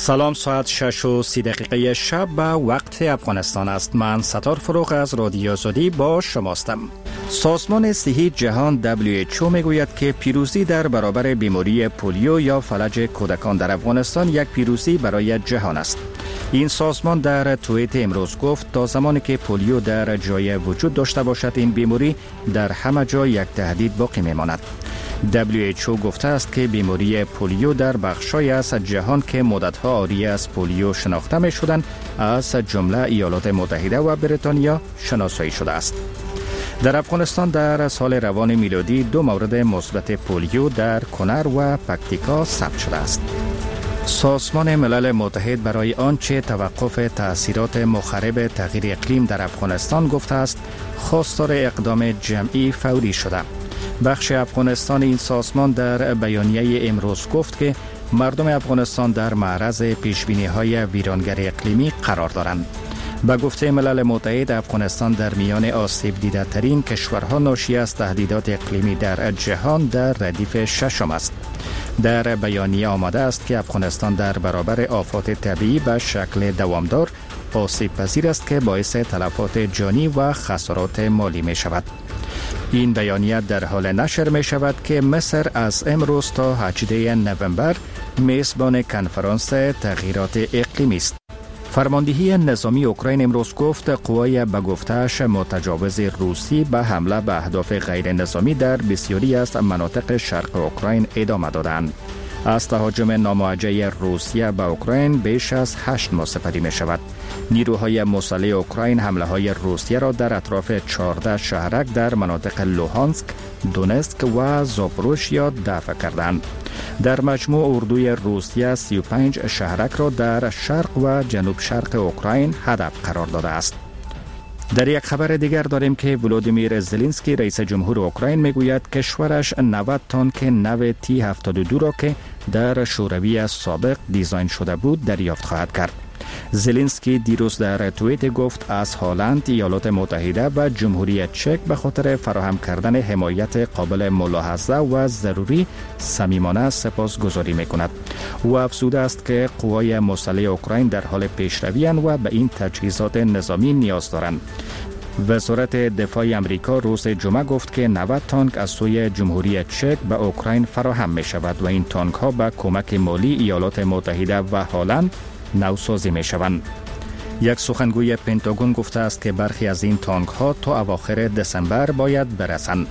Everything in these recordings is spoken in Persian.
سلام، ساعت 6:30 شب به وقت افغانستان است. من ستار فروغ از رادیو آزادی با شماستم. سازمان صحی جهان WHO میگوید که پیروزی در برابر بیماری پولیو یا فلج کودکان در افغانستان یک پیروزی برای جهان است. این سازمان در توییت امروز گفت تا زمانی که پولیو در جای وجود داشته باشد این بیماری در همه جا یک تهدید باقی میماند. WHO گفته است که بیماری پولیو در بخش‌های از جهان که مدت‌ها عاری از پولیو شناخته می‌شدند از جمله ایالات متحده و بریتانیا شناسایی شده است. در افغانستان در سال روان میلادی 2 مورد مثبت پولیو در کنر و پکتیکا ثبت شده است. سازمان ملل متحد برای آنچه توقف تأثیرات مخرب تغییر اقلیم در افغانستان گفته است خواستار اقدام جمعی فوری شده. بخش افغانستان این سازمان در بیانیه امروز گفت که مردم افغانستان در معرض پیشبینی‌های ویرانگر اقلیمی قرار دارند. به گفته ملل متحد افغانستان در میان آسیب دیده ترین کشورها ناشی از تهدیدات اقلیمی در جهان در ردیف ششم است. در بیانیه آمده است که افغانستان در برابر آفات طبیعی به شکل دوامدار آسیب پذیر است که باعث تلفات جانی و خسارات مالی می شود. این بیانیه در حال نشر می شود که مصر از امروز تا 18 نوامبر میزبان کنفرانس تغییرات اقلیمی است. فرماندهی نظامی اوکراین امروز گفت قوای به گفته‌اش متجاوز روسی به حمله به اهداف غیر نظامی در بسیاری از مناطق شرق اوکراین ادامه دادند. از تهاجم ناموجه روسیه به اوکراین بیش از 8 ماه سپری می شود. نیروهای مسلح اوکراین حمله های روسیه را در اطراف 14 شهرک در مناطق لوهانسک، دونتسک و زاپوروژیا دفع کردند. در مجموع اردوی روسیه 35 شهرک را در شرق و جنوب شرق اوکراین هدف قرار داده است. در یک خبر دیگر داریم که ولودیمیر زلنسکی رئیس جمهور اوکراین میگوید کشورش 90 تانک نو T-72 را که در شوروی سابق دیزاین شده بود دریافت خواهد کرد. زلنسکی دیروز در توییت گفت از هلند، ایالات متحده و جمهوری چک به خاطر فراهم کردن حمایت قابل ملاحظه و ضروری صمیمانه سپاسگزاری می‌کند. او افزوده است که قوای مسلح اوکراین در حال پیشروی اند و به این تجهیزات نظامی نیاز دارند. وزارت دفاع آمریکا روز جمعه گفت که 90 تانک از سوی جمهوری چک به اوکراین فراهم می شود و این تانک ها به کمک مالی ایالات متحده و هلند نوسازی می شوند. یک سخنگوی پنتاگون گفته است که برخی از این تانک ها تا اواخر دسامبر باید برسند.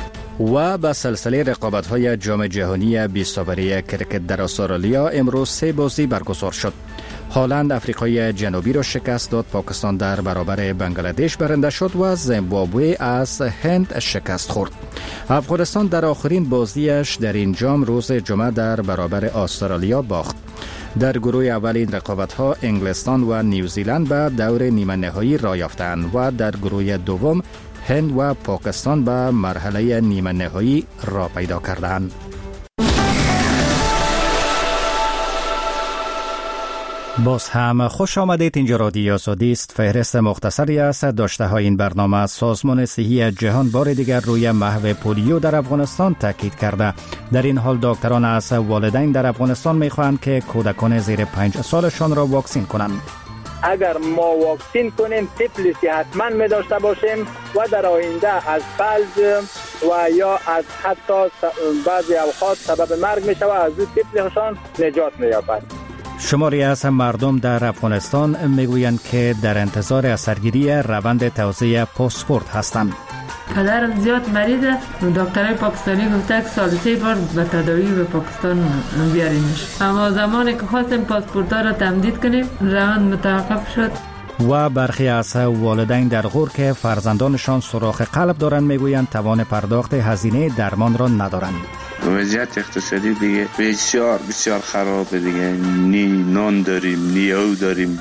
و به سلسله رقابت‌های جام جهانی 20 اوری کرکت در استرالیا امروز 3 بازی برگزار شد. هلند افریقای جنوبی را شکست داد، پاکستان در برابر بنگلادش برنده شد و زیمبابوه از هند شکست خورد. افغانستان در آخرین بازیش در این جام روز جمعه در برابر استرالیا باخت. در گروه اول این رقابت‌ها انگلستان و نیوزیلند به دور نیمه نهایی راه یافتند و در گروه دوم هند و پاکستان به مرحله نیمه نهایی راه پیدا کردند. باز هم خوش آمدید. اینجا رادیو آزادی است. فهرست مختصری از داشته های این برنامه. سازمان صحی جهان بار دیگر روی محو پولیو در افغانستان تاکید کرده. در این حال دکتران از والدین در افغانستان می‌خواهند که کودکان زیر 5 سالشان را واکسین کنند. اگر ما واکسین کنیم تیفلیسی حتما می داشته باشیم و در آینده از فلج و یا از حتی بعضی اوقات سبب مرگ می شود، از این تیفلیشان نجات می یابد. شماری از مردم در افغانستان میگویند که در انتظار اثرگیری روند توزیع پاسپورت هستند. پدرم زیاد مریض است. دکترای پاکستانی گفته که سال 3 بار به تداوی به پاکستان بیارینش. اما زمانی که خواستیم پاسپورت را تمدید کنیم روند متوقف شد. و برخی از والدین در غور که فرزندانشان سوراخ قلب دارند میگویند توان پرداخت هزینه درمان را ندارند. وضعیت اقتصادی دیگه بسیار خرابه دیگه. نی نان داریم نی او داریم.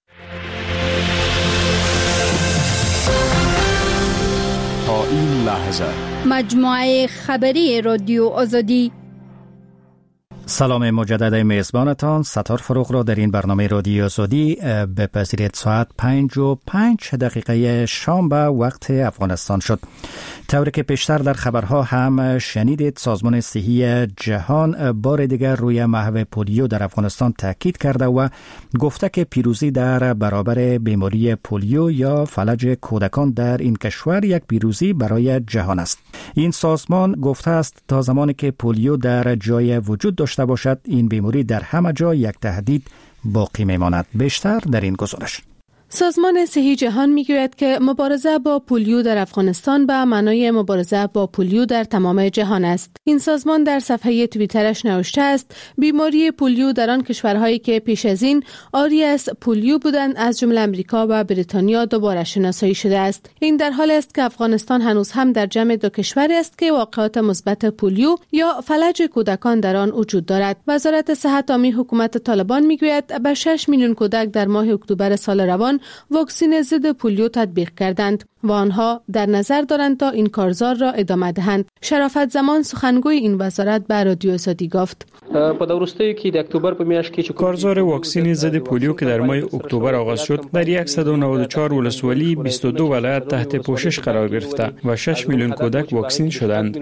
تا این لحظه مجموعه خبری رادیو آزادی. سلام مجدد میزبانتان ستار فروغ را در این برنامه رادیو زودی بپذیرید. ساعت 5:05 شام به وقت افغانستان شد. طوری که پیشتر در خبرها هم شنیدید، سازمان صحی جهان بار دیگر روی محو پولیو در افغانستان تاکید کرده و گفته که پیروزی در برابر بیماری پولیو یا فلج کودکان در این کشور یک پیروزی برای جهان است. این سازمان گفته است تا زمانی که پولیو در جای وجود داشته باشد، این بیماری در همه جا یک تهدید باقی میماند. بیشتر در این گزارش. سازمان صحی جهان میگوید که مبارزه با پولیو در افغانستان به معنای مبارزه با پولیو در تمام جهان است. این سازمان در صفحه توییترش نوشته است بیماری پولیو در آن کشورهایی که پیش از این عاری از پولیو بودند از جمله امریکا و بریتانیا دوباره شناسایی شده است. این در حالی است که افغانستان هنوز هم در جمع دو کشوری است که واقعات مثبت پولیو یا فلج کودکان در آن وجود دارد. وزارت صحت عامه حکومت طالبان میگوید به 6 میلیون کودک در ماه اکتبر سال روان واکسن ضد پولیو تطبیق کردند و آنها در نظر دارند تا این کارزار را ادامه دهند. شرافت زمان سخنگوی این وزارت به رادیو زودی گفت کارزار واکسن ضد پولیو که در ماه اکتبر آغاز شد در 194 ولسوالی 22 ولایت تحت پوشش قرار گرفته و 6 میلیون کودک واکسن شدند.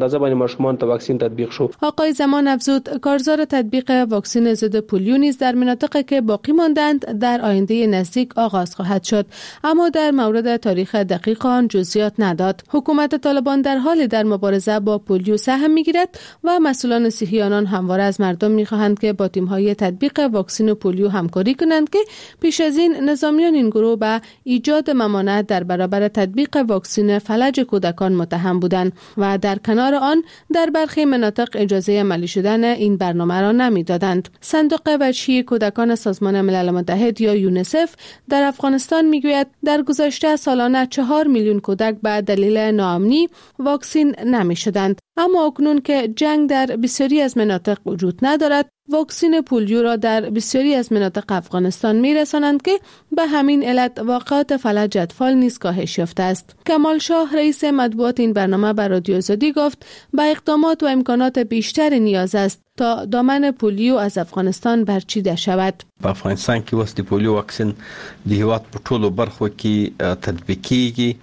آقای زمان افزود کارزار تطبیق واکسن ضد پولیو نیز در مناطقی که باقی ماندند در آینده نزدیک آغاز خواهد شد، اما در مورد تاریخ دقیق آن جزئیات نداد. حکومت طالبان در حال در مبارزه با پولیو سهم میگیرد و مسئولان صحی آنان همواره از مردم میخواهند که با تیم‌های تطبیق واکسن پولیو همکاری کنند که پیش از این نظامیان این گروه به ایجاد ممانعت در برابر تطبیق واکسن فلج کودکان متهم بودند و در کنار آن در برخی مناطق اجازه عملی شدن این برنامه را نمیدادند. صندوق وجهی کودکان سازمان ملل متحد یا یونیسف در افغانستان میگوید در گذشته سالانه 4 میلیون کودک به دلیل ناامنی واکسن نمی شدند، اما اکنون که جنگ در بسیاری از مناطق وجود ندارد، واکسن پولیو را در بسیاری از مناطق افغانستان می رسانند که به همین علت واقعات فلج اطفال نیز کاهش یافته است. کمال شاه رئیس مطبوعات این برنامه بر رادیو زودی گفت به اقدامات و امکانات بیشتر نیاز است تا دامن پولیو از افغانستان برچیده شود. په افغانستان کې وس د پولیو واکسین د هیواد په ټولو برخو کې تطبیق کیږي.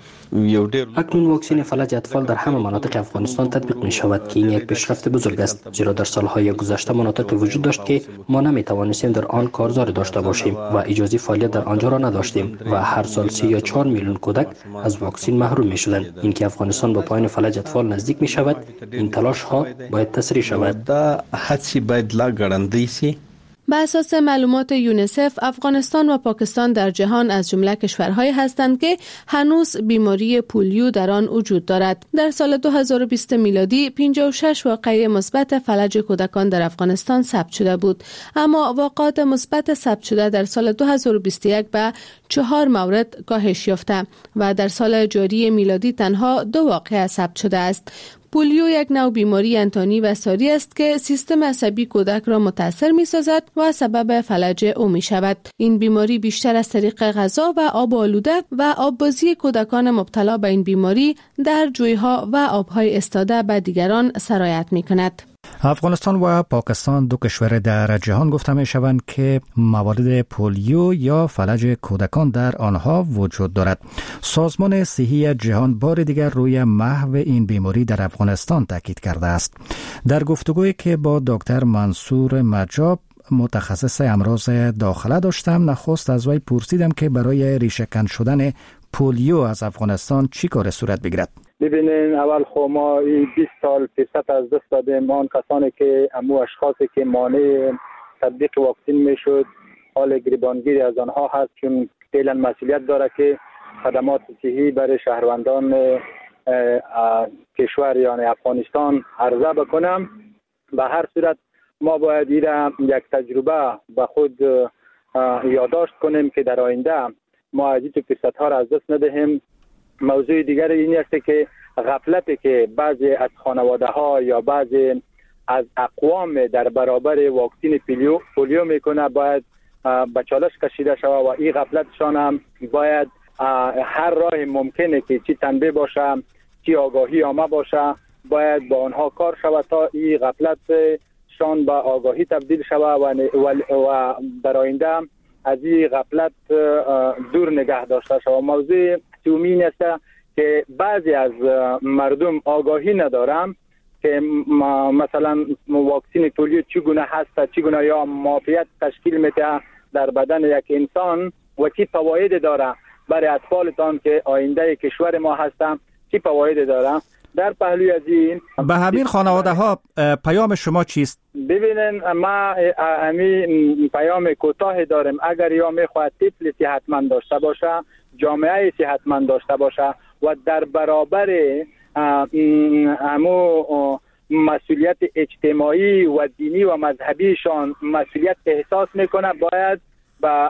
اکنون واکسن فلج اطفال در همه مناطق افغانستان تطبیق می شود که این یک پیشرفت بزرگ است، زیرا در سالهای گذشته مناطق وجود داشت که ما نمی توانستیم در آن کارزار داشته باشیم و اجازه فعالیت در آنجا را نداشتیم و هر سال 3 یا 4 میلیون کودک از واکسن محروم می شدند. اینکه افغانستان با پایان فلج اطفال نزدیک می شود، این تلاش ها باید تسریع شود. هڅې باید لا ګړندۍ سي. به اساس معلومات یونیسف، افغانستان و پاکستان در جهان از جمله کشورهایی هستند که هنوز بیماری پولیو در آن وجود دارد. در سال 2020 میلادی 56 واقعه مثبت فلج کودکان در افغانستان ثبت شده بود، اما واقعات مثبت ثبت شده در سال 2021 به 4 مورد کاهش یافته و در سال جاری میلادی تنها 2 واقعه ثبت شده است. پولیو یک نوع بیماری انتانی و ساری است که سیستم عصبی کودک را متاثر می سازد و سبب فلج او می شود. این بیماری بیشتر از طریق غذا و آب آلوده و آببازی کودکان مبتلا به این بیماری در جویها و آبهای استاده به دیگران سرایت می کند. افغانستان و پاکستان دو کشور در جهان گفته می شوند که موارد پولیو یا فلج کودکان در آنها وجود دارد. سازمان صحی جهان بار دیگر روی محو این بیماری در افغانستان تاکید کرده است. در گفتگویی که با دکتر منصور مجاب متخصص امراض داخله داشتم، نخست از وی پرسیدم که برای ریشه‌کن شدن پولیو از افغانستان چی کار صورت بگیرد. ببینین اول خو ما 20 سال فرصت از دست دادیم. آن کسانی که امو اشخاصی که مانع تطبیق واکسن میشد حال گریبانگیری از آنها هست، چون فعلا مسئولیت داره که خدمات صحی برای شهروندان کشور یعنی افغانستان عرضه بکنم. به هر صورت ما باید یک تجربه به خود یادداشت کنیم که در آینده ما از این فرصت ها را از دست ندهیم. موضوع دیگر این است که غفلتی که بعضی از خانواده ها یا بعضی از اقوام در برابر واکسن پولیو میکنه باید به چالش کشیده شود و این غفلتشان هم باید هر راه ممکنه که چی تنبیه باشه چی آگاهی آمه باشه باید با آنها کار شود تا این غفلتشان ایشان به آگاهی تبدیل شود و در آینده از این غفلت دور نگه داشته شود. موضوع دومین است که بعضی از مردم آگاهی ندارم که مثلا واکسن پولیو چگونه هست، چگونه یا معافیت تشکیل میده در بدن یک انسان و چی فواید داره برای اطفالتان که آینده کشور ما هستن، چی فواید داره. در پهلوی از این به همین خانواده ها پیام شما چیست؟ ببینن ما همین پیام کوتاه داریم. اگر یا میخواد طفل صحتمند داشته باشه، جامعه صحتمند داشته باشه و در برابر همو مسئولیت اجتماعی و دینی و مذهبیشان مسئولیت احساس میکنه، باید با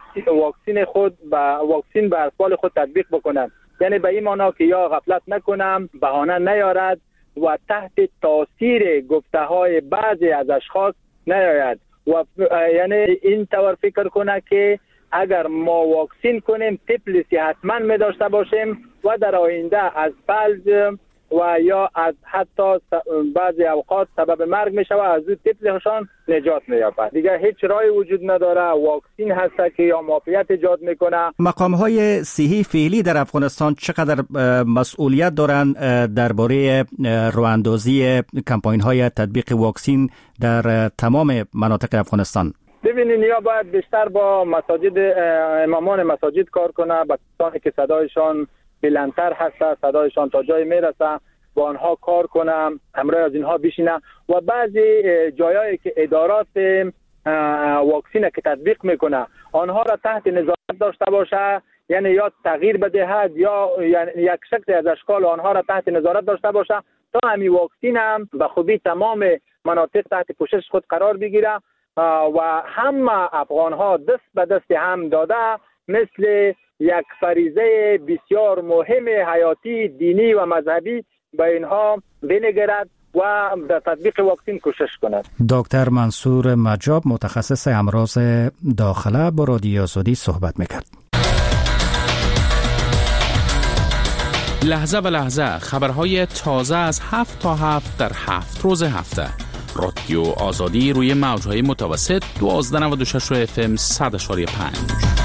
واکسن به اطفال خود تطبیق بکنند. یعنی به این معنا که یا غفلت نکنم، بهانه نیارد و تحت تاثیر گفته های بعضی از اشخاص نیاید و یعنی این طور فکر کنه که اگر ما واکسن کنیم طفل صحتمند می داشته باشیم و در آینده از فلج و یا از حتی بعضی اوقات سبب مرگ می شود، از طفلشان نجات می یابد. دیگه هیچ راهی وجود نداره. واکسن هست که یا معافیت ایجاد میکنه. مقام های صحی فعلی در افغانستان چقدر مسئولیت دارند درباره راهاندازی کمپاین های تطبیق واکسن در تمام مناطق افغانستان؟ ببینین یا باید بیشتر با امامان مساجد کار کنه، با کسانی که صدایشان بلندتر هست، صدایشان تا جای میرسه، با آنها کار کنم، همراه از اینها بشینم و بعضی جایایی که ادارات واکسین که تطبیق میکنه آنها را تحت نظارت داشته باشه، یعنی یا تغییر بدهد یا یک شکل از اشکال آنها را تحت نظارت داشته باشه تا همین واکسین هم به خوبی تمام مناطق تحت پوشش خود قرار بگیره و همه افغان ها دست به دست هم داده مثل یک فریضه بسیار مهم حیاتی دینی و مذهبی به اینها بنگرد و در تطبیق واکسن کوشش کند. دکتر منصور مجاب متخصص امراض داخله با رادیو آزادی صحبت میکرد. لحظه به لحظه خبرهای تازه از 7 تا 7 در 7 روز هفته. رادیو آزادی روی موجهای متوسط 1296 FM 100.5.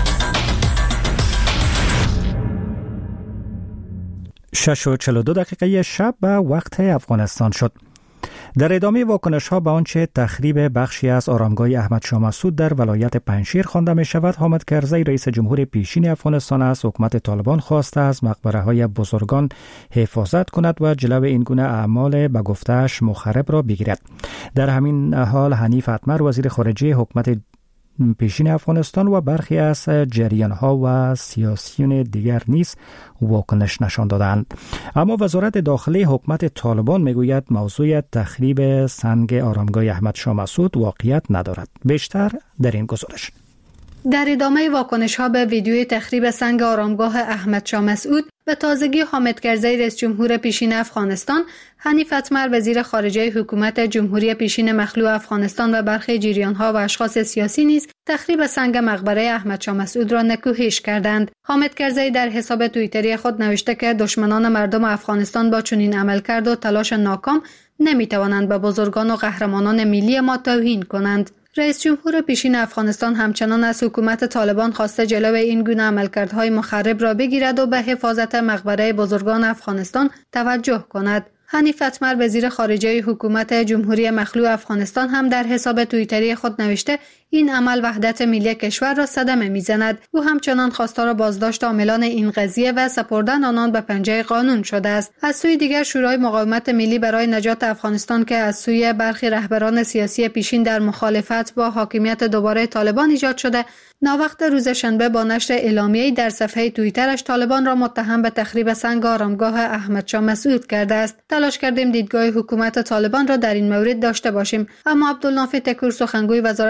6:42 شب به وقت افغانستان شد. در ادامه واکنش ها به آنچه تخریب بخشی از آرامگاه احمد شاه مسعود در ولایت پنجشیر خوانده می شود، حامد کرزی رئیس جمهور پیشین افغانستان از حکومت طالبان خواسته از مقبره های بزرگان حفاظت کند و جلو این گونه اعمال به گفته‌اش مخرب را بگیرد. در همین حال حنیف اتمر وزیر خارجه حکومت پیشین افغانستان و برخی از جریان‌ها و سیاسیون دیگر نیز واکنش نشان دادند. اما وزارت داخلی حکومت طالبان میگوید موضوع تخریب سنگ آرامگاه احمد شاه مسعود واقعیت ندارد. بیشتر در این گزارش. در ادامه واکنش‌ها به ویدیوی تخریب سنگ آرامگاه احمد شاه مسعود، به تازگی حامد کرزی رئیس جمهور پیشین افغانستان، حنیف اتمر وزیر خارجه حکومت جمهوری پیشین مخلوع افغانستان و برخی جریان‌ها و اشخاص سیاسی نیز تخریب سنگ مقبره احمد شاه مسعود را نکوهش کردند. حامد کرزی در حساب توییتری خود نوشته که دشمنان مردم افغانستان با چنین عملکرد و تلاش ناکام نمی‌توانند به بزرگان و قهرمانان ملی ما توهین کنند. رئیس جمهور پیشین افغانستان همچنان از حکومت طالبان خواسته جلو این گونه عملکردهای مخرب را بگیرد و به حفاظت مقبره بزرگان افغانستان توجه کند. حنیف اتمر وزیر خارجه حکومت جمهوری مخلوع افغانستان هم در حساب توییتری خود نوشته این عمل وحدت ملی کشور را صدمه میزند. او همچنان خواستار بازداشت عاملان این قضیه و سپردن آنان به پنجه قانون شده است. از سوی دیگر شورای مقاومت ملی برای نجات افغانستان که از سوی برخی رهبران سیاسی پیشین در مخالفت با حاکمیت دوباره طالبان ایجاد شده، ناوقت روز شنبه با نشر اعلامیه‌ای در صفحه توییترش طالبان را متهم به تخریب سنگ آرامگاه احمد شاه مسعود کرده است. تلاش کردیم دیدگاه حکومت طالبان را در این مورد داشته باشیم، اما عبدالنافع تکور سخنگوی وزارت داخلی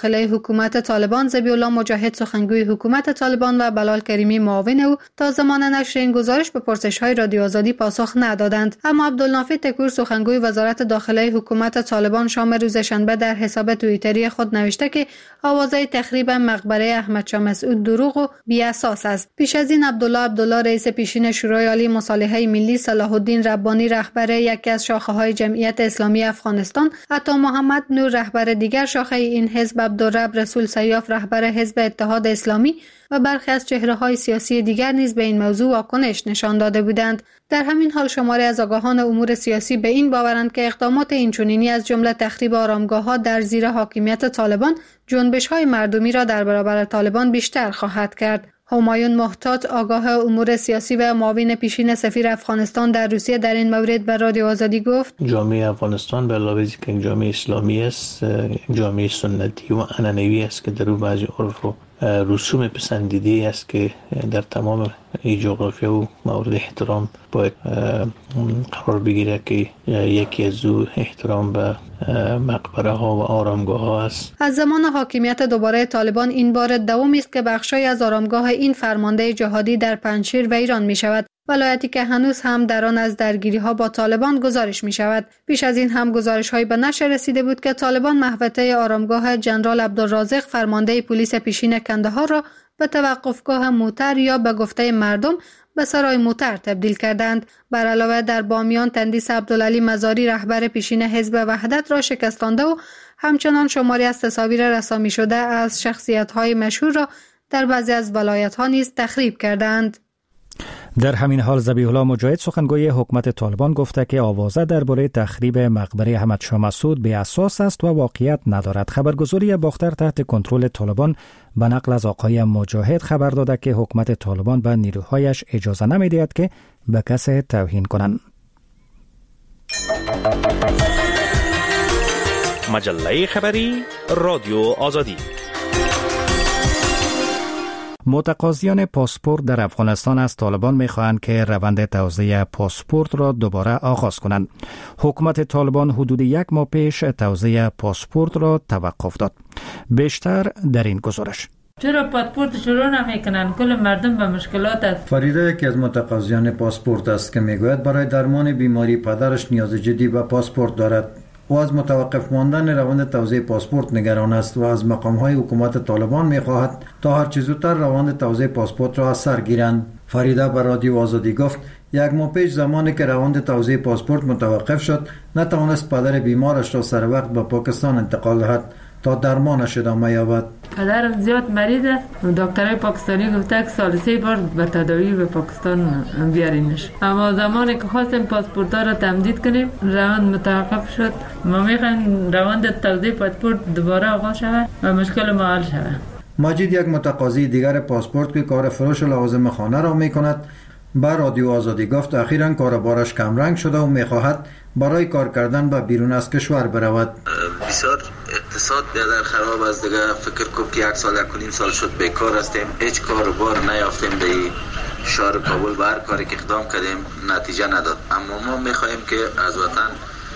داخلی حکومت طالبان ذبیح الله مجاهد سخنگوی حکومت طالبان و بلال کریمی معاون او تا زمان نشر این گزارش به پرسش‌های رادیو آزادی پاسخ ندادند. اما عبدالنافع تکور سخنگوی وزارت داخلی حکومت طالبان شام روز شنبه در حساب توییتری خود نوشته که آوازهای تخریب مقبره احمد شاه مسعود دروغ و بی اساس است. پیش از این عبدالله رئیس پیشین شورای عالی مصالحه ملی، صلاح الدین ربانی رهبر یکی از شاخه‌های جمعیت اسلامی افغانستان، عطا محمد نور رهبر دیگر شاخه این حزب، عبدالرب رسول سیاف رهبر حزب اتحاد اسلامی و برخی از چهره‌های سیاسی دیگر نیز به این موضوع واکنش نشان داده بودند. در همین حال شماری از آگاهان امور سیاسی به این باورند که اقدامات اینچنینی از جمله تخریب آرامگاه‌ها در زیر حاکمیت طالبان جنبش‌های مردمی را در برابر طالبان بیشتر خواهد کرد. همایون محتاط آگاه امور سیاسی و معاون پیشین سفیر افغانستان در روسیه در این مورد به رادیو آزادی گفت: جامعه افغانستان به علاوه از که جامعه اسلامی است، جامعه سنتی و عنعنوی است که در او بعضی عرف و رسوم پسندیده است که در تمام این جغرافیا و مورد احترام باید قرار بگیره که یکی از او احترام به مقبره ها و آرامگاه ها است. از زمان حاکمیت دوباره طالبان این بار دومی است که بخشی از آرامگاه این فرمانده جهادی در پنجشیر و ایران می شود، ولایتی که هنوز هم در آن از درگیری ها با طالبان گزارش می شود. پیش از این هم گزارش هایی به نشر رسیده بود که طالبان محوطه آرامگاه جنرال عبدالرازق فرمانده پلیس پیشین کندهار را به توقفگاه موتر یا به گفته مردم به سرای موتر تبدیل کردند. بر علاوه در بامیان تندیس عبدالعلی مزاری رهبر پیشین حزب وحدت را شکستانده و همچنان شماری از تصاویر رسامی شده از شخصیت‌های مشهور را در بعضی از ولایت‌ها نیز تخریب کردند. در همین حال ذبیح الله مجاهد سخنگوی حکومت طالبان گفته که آوازه درباره تخریب مقبره احمد شاه مسعود بی اساس است و واقعیت ندارد. خبرگزاری باختر تحت کنترل طالبان به نقل از آقای مجاهد خبر داده که حکومت طالبان به نیروهایش اجازه نمی‌دهد که به کسی توهین کنند. مجله خبری رادیو آزادی. متقاضیان پاسپورت در افغانستان از طالبان می‌خواهند که روند توزیع پاسپورت را دوباره آغاز کنند. حکومت طالبان حدود 1 ماه پیش توزیع پاسپورت را توقف داد. بیشتر در این گزارش. چرا پاسپورت شروع نمی‌کنند؟ کل مردم به مشکلات است. فریده یکی از متقاضیان پاسپورت است که میگوید برای درمان بیماری پدرش نیاز جدی به پاسپورت دارد. او از متوقف ماندن روند توزیع پاسپورت نگران است و از مقام‌های حکومت طالبان می‌خواهد تا هر چه زودتر روند توزیع پاسپورت را از سر گیرند. فریده به رادیو آزادی گفت 1 ماه پیش زمانی که روند توزیع پاسپورت متوقف شد نتوانست پدر بیمارش را سر وقت به پاکستان انتقال دهد تا درمانش ادامه یابد. پدرم زیاد مریض است. دکترای پاکستانی گفته که سال 3 بار به تداوی به پاکستان بیارینش. اما زمانی که خواستیم پاسپورت را تمدید کنیم روند متوقف شد. ما میخوایم روند توزیع پاسپورت دوباره آغاز شود و مشکل ما حل شود. ماجد یک متقاضی دیگر پاسپورت که کار فروش لوازم خانه را میکند به رادیو آزادی گفت اخیراً کاربارش کمرنگ شده و میخواهد برای کار کردن به بیرون از کشور برود. بسیار اقتصاد بیادر خراب است دیگه. فکر کنم که 1 سال 1.5 سال شد بیکار هستیم، هیچ کاروبار نیافتیم. در شهر کابل به هر کاری که اقدام کردیم نتیجه نداد. اما ما میخواهیم که از وطن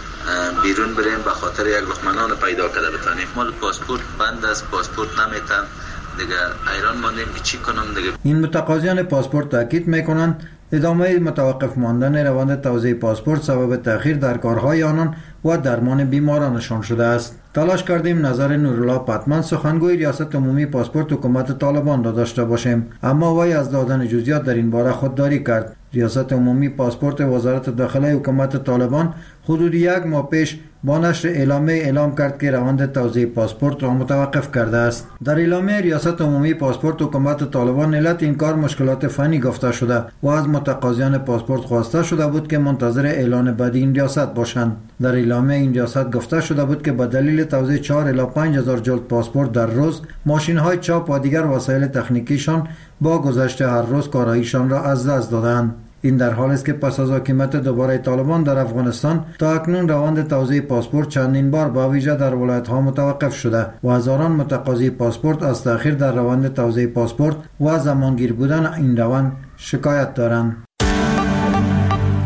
بیرون بریم به خاطر یک لقمه نان پیدا کرده بتانیم. مال پاسپورت بند است، پاسپورت نمیتن دیگه، ایران ماندیم که چی کنم دیگه. این متقاضیان پاسپورت تاکید میکنند ادامه متوقف ماندن روند توزیع پاسپورت سبب تأخیر در کارهای آنان و درمان بیمارانشان شده است. تلاش کردیم نظر نورالله پتمن سخنگوی ریاست عمومی پاسپورت حکومت طالبان را داشته باشیم، اما وی از دادن جزئیات در این باره خودداری کرد. ریاست عمومی پاسپورت وزارت داخله حکومت طالبان حدود 1 ماه پیش با نشر اعلامیه اعلام کرد که روند توزیع پاسپورت را متوقف کرده است. در اعلامیه ریاست عمومی پاسپورت حکومت طالبان علت این کار مشکلات فنی گفته شده و از متقاضیان پاسپورت خواسته شده بود که منتظر اعلان بعدی این ریاست باشند. در اعلامیه این ریاست گفته شده بود که به دلیل توزیع 4 الی 5000 جلد پاسپورت در روز ماشین‌های چاپ و دیگر وسایل تکنیکیشان با گذشت هر روز کاراییشان را از دست دادند. این در حالی است که پس از حاکمیت دوباره طالبان در افغانستان تا اکنون روند توزیع پاسپورت چندین بار با ویژه در ولایت‌ها متوقف شده و هزاران متقاضی پاسپورت از تأخیر در روند توزیع پاسپورت و زمانگیر بودن این روند شکایت دارند.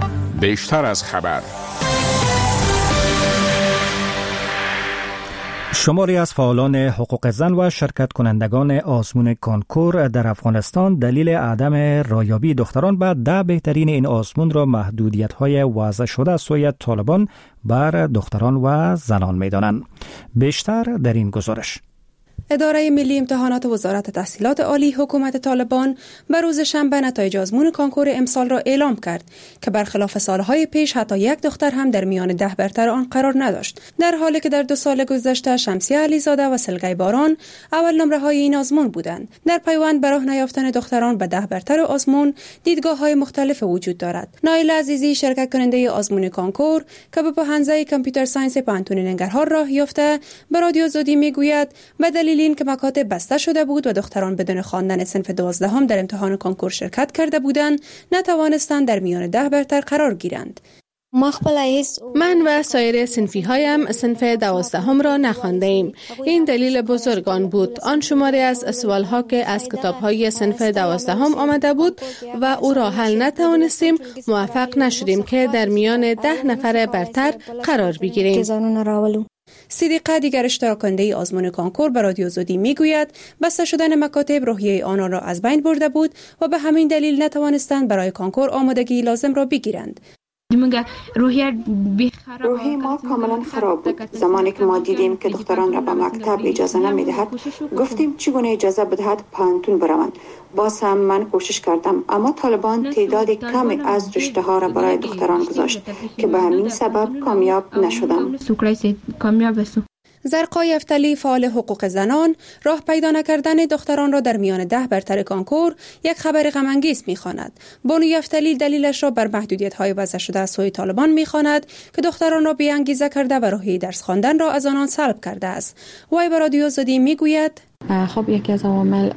بیشتر از خبر. شماری از فعالان حقوق زن و شرکت کنندگان آزمون کانکور در افغانستان دلیل عدم رایابی دختران به 10 بهترین این آزمون را محدودیت‌های وضع شده از سوی طالبان بر دختران و زنان می‌دانند. بیشتر در این گزارش. اداره ملی امتحانات وزارت تحصیلات عالی حکومت طالبان به روز شنبه نتایج آزمون کانکور امسال را اعلام کرد که برخلاف سالهای پیش حتی یک دختر هم در میان 10 برتر آن قرار نداشت، در حالی که در 2 سال گذشته شمسیه علیزاده و سلگی باران اول نمره‌های این آزمون بودند. در پیوند به راه نیافتن دختران به 10 برتر آزمون دیدگاه‌های مختلف وجود دارد. نایل عزیزی شرکت کننده آزمون کانکور که به حوزه کامپیوتر ساینس پانتون ننگرهار راه یافته به رادیو زودی میگوید به دلیل این که مکاتب بسته شده بود و دختران بدون خواندن صنف 12 هم در امتحان کانکور شرکت کرده بودند، نتوانستند در میان 10 برتر قرار گیرند. من و سایر صنفی هایم صنف 12 هم را نخوانده ایم. این دلیل بزرگ آن بود. آن شماری از سوال ها که از کتاب های صنف 12 هم آمده بود و او را حل نتوانستیم، موفق نشدیم که در میان 10 نفر برتر قرار بگیریم. صدیقه دیگر اشتراک کننده آزمون کانکور به رادیو زودی میگوید بسته شدن مکاتب روحیه آنان را از بین برده بود و به همین دلیل نتوانستند برای کانکور آمادگی لازم را بگیرند. روحی ما کاملا خراب بود. زمانی که ما دیدیم که دختران را به مکتب اجازه نمیدهد، گفتیم چگونه اجازه بدهد پانتون بروند. باز هم من کوشش کردم، اما طالبان تعداد کمی از رشته ها را برای دختران گذاشت که به همین سبب کامیاب نشدم. زرقای افتلی فعال حقوق زنان راه پیدا نکردن دختران را در میان 10 برتر کانکور یک خبر غم انگیز می‌خواند. بانوی افتلی دلیلش را بر محدودیت‌های وضع شده از سوی طالبان می‌خواند که دختران را بی‌انگیزه کرده و راهی درس خواندن را از آنان سلب کرده است. وی به رادیو زدی می‌گوید خب یکی از عوامل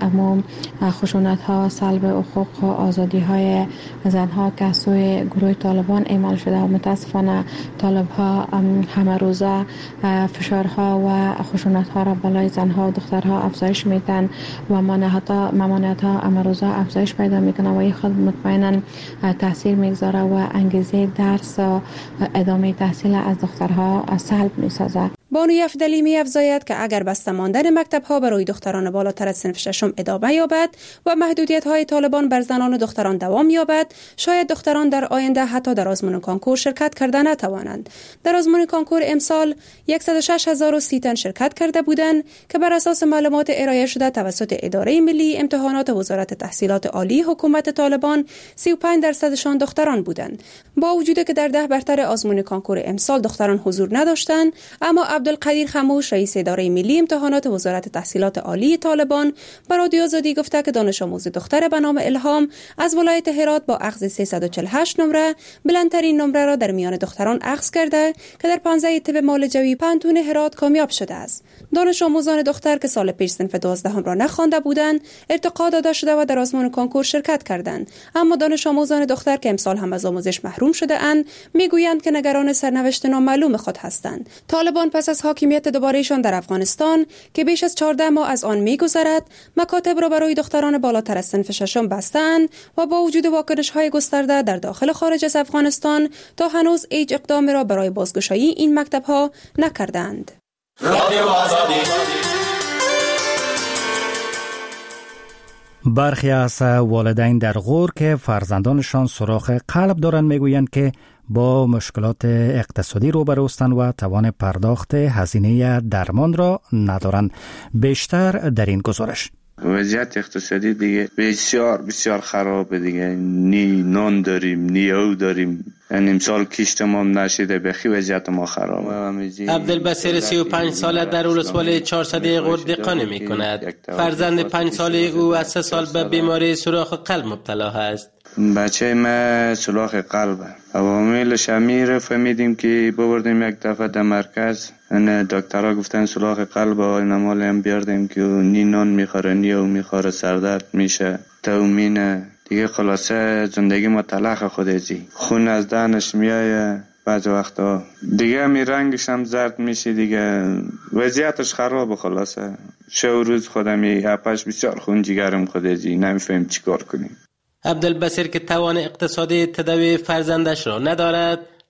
خشونت ها، سلب حقوق و آزادی های زن ها که از سوی گروه طالبان اعمال شده و متاسفانه طالب ها همه روزه فشارها و خشونت ها را بالای زن ها و دخترها افزایش میدن و ممانعت ها همه روزه افزایش پیدا میکنه و این خود مطمئنا تاثیر میگذاره و انگیزه درس و ادامه تحصیل از دخترها سلب میسازه. بانوی افضلی می افزاید که اگر بسته ماندن مکتب‌ها برای دختران بالاتر از صنف 6 ادامه یابد و محدودیت‌های طالبان بر زنان و دختران دوام یابد، شاید دختران در آینده حتی در آزمون کانکور شرکت کرده نتوانند. در آزمون کانکور امسال 106,030 تن شرکت کرده بودند که بر اساس معلومات ارائه شده توسط اداره ملی امتحانات وزارت تحصیلات عالی حکومت طالبان 35% دختران بودند. با وجودی که در 10 برتر آزمون کانکور امسال دختران حضور نداشتند، اما عبدالقدیر خموش رئیس اداره ملی امتحانات وزارت تحصیلات عالی طالبان به رادیو زدی گفته که دانش آموز دختر به نام الهام از ولایت هرات با اخذ 348 نمره بلندترین نمره را در میان دختران اخذ کرده که در 15 طب معالجوی پانتون هرات کامیاب شده است. دانش آموزان دختر که سال پیش صنف 12 را نخوانده بودند ارتقا داده شده و در آزمون کانکور شرکت کردند، اما دانش آموزان دختر که امسال هم از آموزش محروم شده اند میگویند که نگران سرنوشت نامعلوم خود هستند. طالبان پس از حاکمیت دوبارهشان در افغانستان که بیش از 14 ماه از آن می‌گذرد، مکاتب را برای دختران بالاتر از صنف 6 بستند و با وجود واکنش‌های گسترده در داخل و خارج از افغانستان تا هنوز هیچ اقدامی را برای بازگشایی این مکتب‌ها نکردند. برخی از والدین در غور که فرزندانشان سوراخ قلب دارند میگویند که با مشکلات اقتصادی روبروستند و توان پرداخت هزینه درمان را ندارند. بیشتر در این گزارش. وضعیت اقتصادی دیگه بسیار خرابه دیگه. نی نان داریم نی او داریم، یعنی امسال کشت ما نشده، بخی وضعیت ما خرابه. عبدالبصیر 35 ساله در ولسوالی 400 غور دقانه می کند. فرزند 5 ساله او از 3 سال به بیماری سوراخ قلب مبتلا است. بچه ما سوراخ قلبه. عواملش امیر فهمیدیم که ببردیم یک دفعه در مرکز، دکترها گفتن سوراخ قلب و نمال هم بیاردیم که نی نان میخوره نی او میخوره، سردرد میشه، تومینه دیگه. خلاصه زندگی ما تلخ خودشی، خون از دهنش میایه، بعض وقتا دیگه می رنگش هم زرد میشه دیگه، وضعیتش خرابه. خلاصه شو روز خودمی اپش بسیار خون جگرم خودشی، نمیفهم چیکار کنیم. عبدالبصیر که توان اقتصادی تداوی فرزندش را ندارد،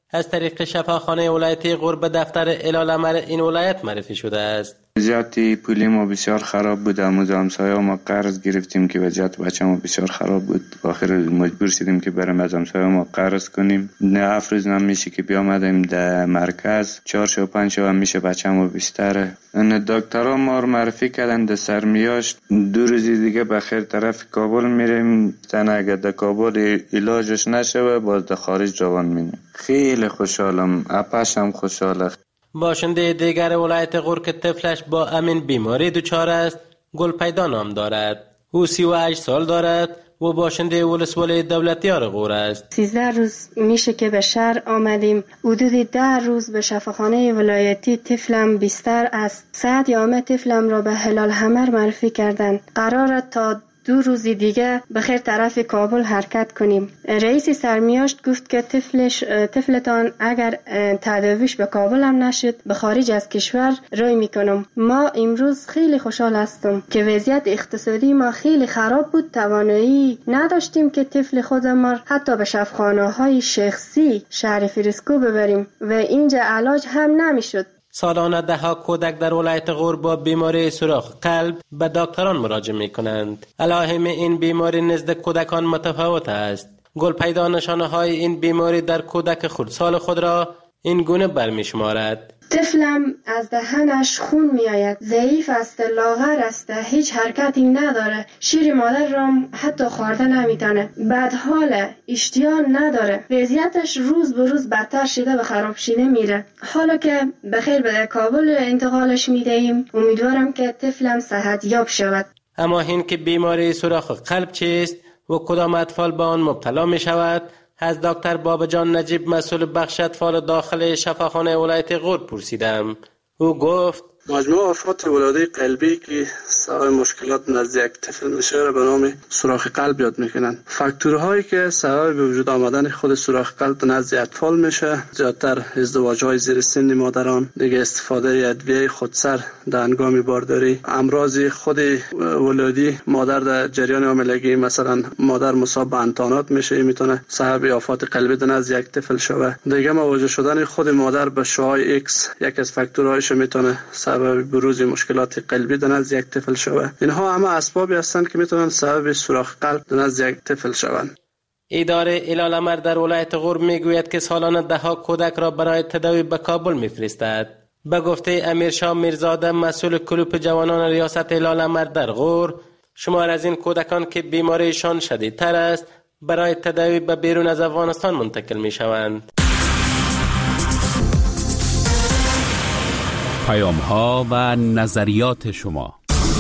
از طریق شفاخانه ولایتی غور به دفتر الالمر این ولایت معرفی شده است. وضعیت پولی ما بسیار خراب بود. از همسایه ما قرض گرفتیم که وضعیت بچه ما بسیار خراب بود. آخر مجبور شدیم که بریم از همسایه ما قرض کنیم. نه افروز نمیشه که بیامدیم در مرکز 4 و 5 شب میشه بچه ما بیشتره. دکترها ما رو معرفی کردن در سرمیاشت 2 روز دیگه بخیر طرف کابل میریم. اگر در کابل علاجش نشه باز در خارج روان می‌شیم. خیلی خوشحالم. اپشم خوشحاله. باشنده دیگر ولایت غور که طفلش با امین بیماری دچار است گلپیدا نام دارد. او 38 سال دارد و باشنده ولسوالی دولتیار غور است. 13 روز میشه که به شهر آمدیم. حدود 10 روز به شفاخانه ولایتی طفلم بیستر است. ساعت یامه طفلم را به هلال حمر معرفی کردند. قراره تا 2 روز دیگه بخیر طرف کابل حرکت کنیم. رئیس سرمیاشت گفت که طفلتان اگر تداویش به کابل هم نشد به خارج از کشور روی میکنم. ما امروز خیلی خوشحال هستم که وضعیت اقتصادی ما خیلی خراب بود. توانایی نداشتیم که طفل خودمان حتی به شفاخانه های شخصی شهر فریسکو ببریم و اینجا علاج هم نمیشد. سالانه 10 کودک در ولایت غور با بیماری سوراخ قلب به دکتران مراجعه می کنند. علائم این بیماری نزد کودکان متفاوت است. گلپیدا نشانه های این بیماری در کودک خردسال خود را این گونه برمی شمارد. طفلم از دهنش خون می آید. ضعیف است، لاغر است، هیچ حرکتی نداره. شیر مادر را حتی خورده نمیتونه. بدحاله، اشتها نداره. وضعیتش روز به روز بدتر شده و خراب شده میره. حالا که بخیر به کابل انتقالش میدهیم، امیدوارم که طفلم صحت یاب شود. اما این که بیماری سوراخ قلب چیست و کدام اطفال به آن مبتلا می شود از دکتر بابجان نجیب مسئول بخش اطفال داخل شفاخانه ولایت غور پرسیدم. او گفت مجموع آفات ولادت قلبی که سبب مشکلات نزد یک طفل میشه را به نام سوراخ قلب یاد میکنن. فاکتورهایی که سبب به وجود آمدن خود سوراخ قلب نزد اطفال میشه زیادتر ازدواج‌های زیر سن مادران، دیگه استفاده ادویه خودسر در هنگام بارداری، امراض خود ولادی مادر در جریان حاملگی، مثلا مادر مصاب به انتانات میشه، میتونه سبب آفات قلبی نزد یک طفل شوه. دیگه مواجه شدن خود مادر به شعاع ایکس یک از فاکتورهایش میتونه سبب بروز مشکلات قلبی در نزد یک طفل شوه. اینها همه اسبابی هستند که میتونن سبب سوراخ قلب در نزد یک طفل شوند. اداره الالمر در ولایت غور میگوید که سالانه 10 کودک را برای تداوی به کابل میفرستد. به گفته امیرشاه میرزاده مسئول کلوپ جوانان ریاست الالمر در غور، شمار از این کودکان که بیماریشان شدیدتر است برای تداوی به بیرون از افغانستان منتقل میشوند. پیام‌ها و نظریات شما.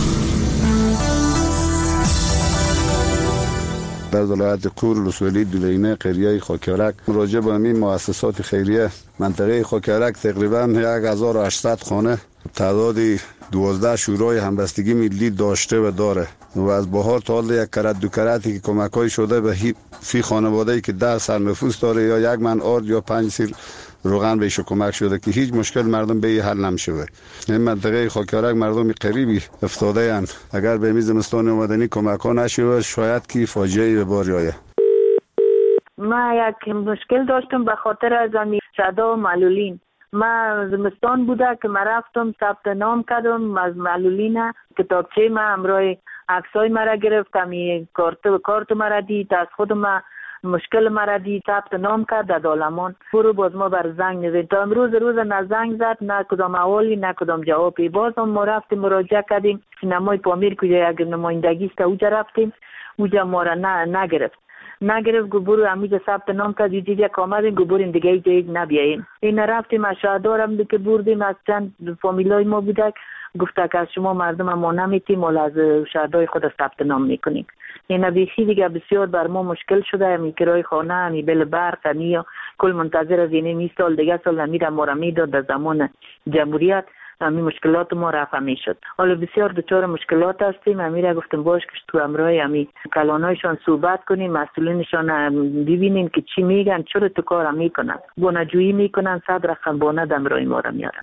در ولایت غور ولسوالی دولینه قریه خاکیارک راجع به همین مؤسسات خیریه منطقه خاکیارک تقریبا 1800 خانه تعداد 12 شورای همبستگی ملی داشته و داره و از بهار تا حال یک کرت دو کرتی که کمک‌های شده به فی خانواده‌ای که 10 سرنفوس داره یا 1 من آرد یا 5 سیر روغن بهش کمک شده که هیچ مشکل مردم به حل نمیشه. این منطقه خاکیارک مردم قریبی افتاده اند. اگر به میز زمستان اومدنی کمک ها نشه شاید کی فاجعه‌ای به بار آید. ما یک مشکل داشتم به خاطر از شدا و معلولین. ما زمستان بوده که ما رفتم ثبت نام کردم از معلولین، کتابچه ما همراه عکسای مرا گرفتم، کارت مرا دید، از خود ما مشکل مرا دید، ثبت نام کرد در دالمان. برو باز ما بر زنگ نزد تا امروز نه زنگ زد، نه کدام احوالی، نه کدام جوابی. باز ما رفتیم مراجعه کردیم سینمای پامیر کجا یک نمایندگی است اونجا رفتیم، اونجا ما را نگرفت برو همینجا ثبت نام کرد، یک آمدیم بریم دیگه جایی نبیاییم. این رفتیم از شهردارم که بردیم از چند فامیلای ما بودک، گفته که از شما مردم ما نمیتیم ولی از شهردار خود ثبت نام میکنیم. این بیخی دیگه بسیار بر ما مشکل شده. همی کرای خانه، همی بل برق، همی کل منتظر از این 20 سال دیگه سال همی ما را میداد در زمان جمهوریت. همی مشکلات ما رفع میشد. حالا بسیار دچار مشکلات هستیم. همی را گفتم باش که تو همراه همی کلانایشان صحبت کنیم، مسئولینشان ببینیم که چی میگن، چرا تو کار میکنن، بانجویی میکنن، 100 رقم بانه همراه ما را میارن.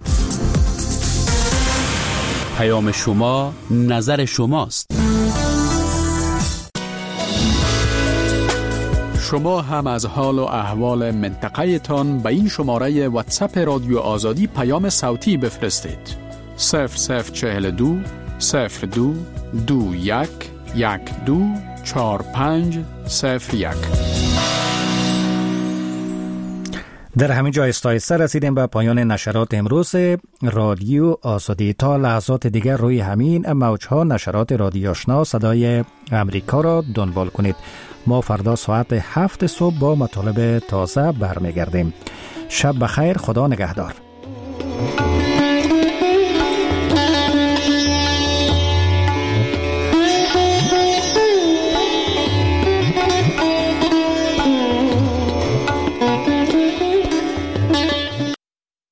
پیام شما، نظر شماست. شما هم از حال و احوال منطقه تان به این شماره واتساپ رادیو آزادی پیام صوتی بفرستید. 0042 02 21 12 45 01. در همین جا آهسته رسیدیم به پایان نشرات امروز رادیو آزادی. تا لحظات دیگر روی همین موجها نشرات رادیو آشنا صدای امریکا را دنبال کنید. ما فردا ساعت 7 صبح با مطالب تازه برمیگردیم. شب بخیر، خدا نگهدار.